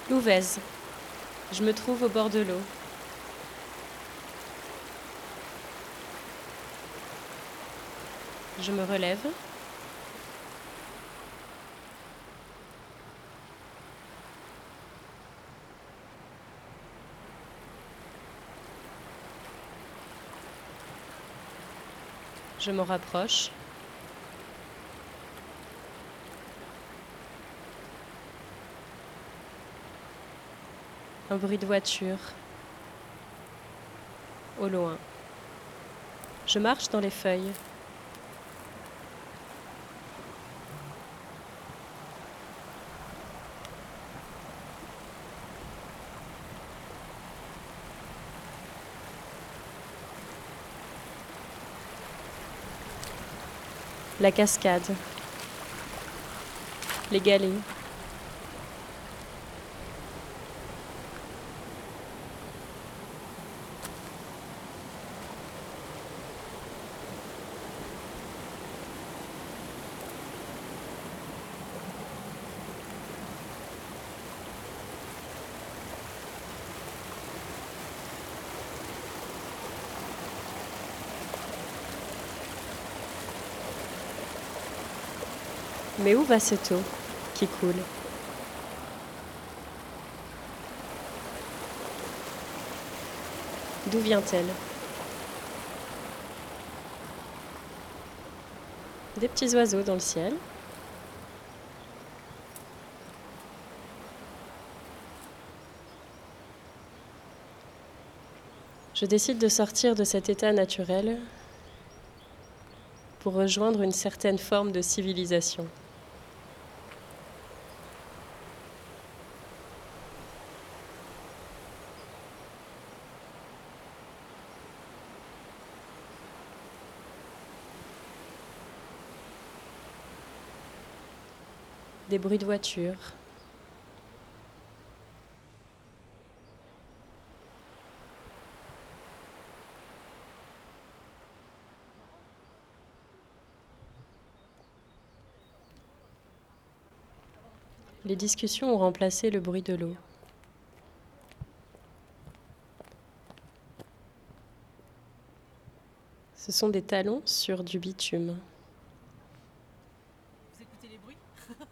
Louvèze. Je me trouve au bord de l'eau. Je me relève. Je m'en rapproche. Un bruit de voiture. Au loin. Je marche dans les feuilles. La cascade. Les galets. Mais où va cette eau qui coule ? D'où vient-elle ? Des petits oiseaux dans le ciel. Je décide de sortir de cet état naturel pour rejoindre une certaine forme de civilisation. Des bruits de voiture. Les discussions ont remplacé le bruit de l'eau. Ce sont des talons sur du bitume. Vous écoutez les bruits ?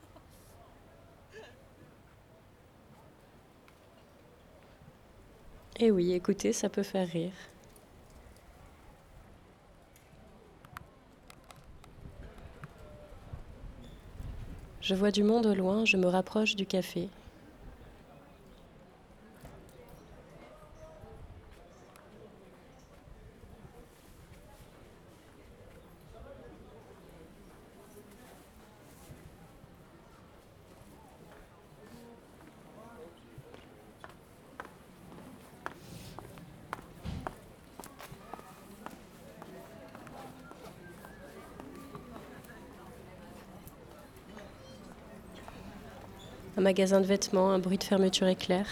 Eh oui, écoutez, ça peut faire rire. Je vois du monde au loin, je me rapproche du café. Un magasin de vêtements, un bruit de fermeture éclair.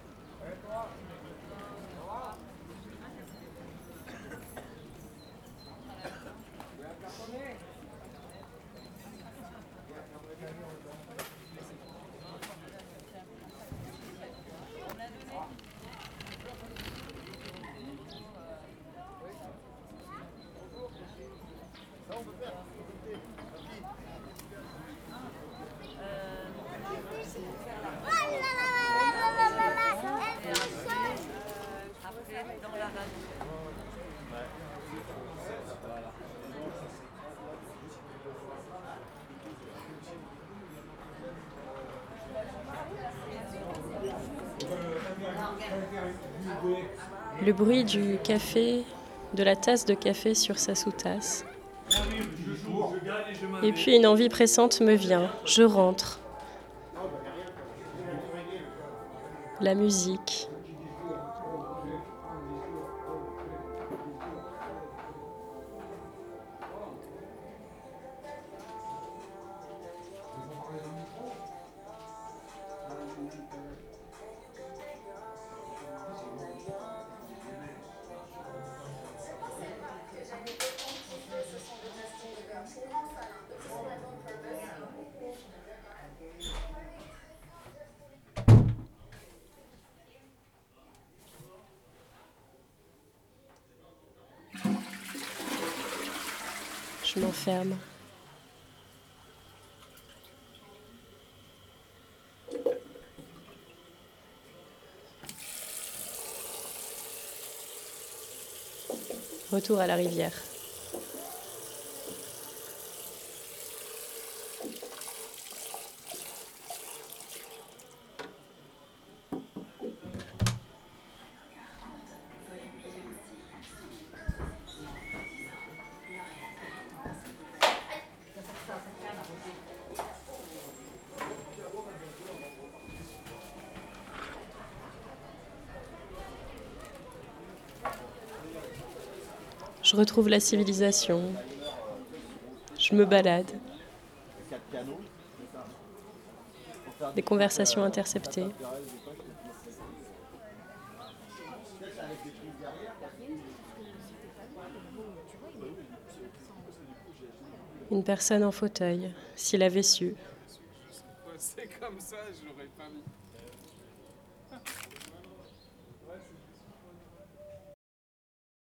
Le bruit du café, de la tasse de café sur sa sous-tasse. Et puis une envie pressante me vient. Je rentre. La musique. Je m'enferme. Retour à la rivière. Je retrouve la civilisation. Je me balade. Des conversations interceptées. Une personne en fauteuil, s'il avait su. C'est comme ça, je l'aurais pas mis.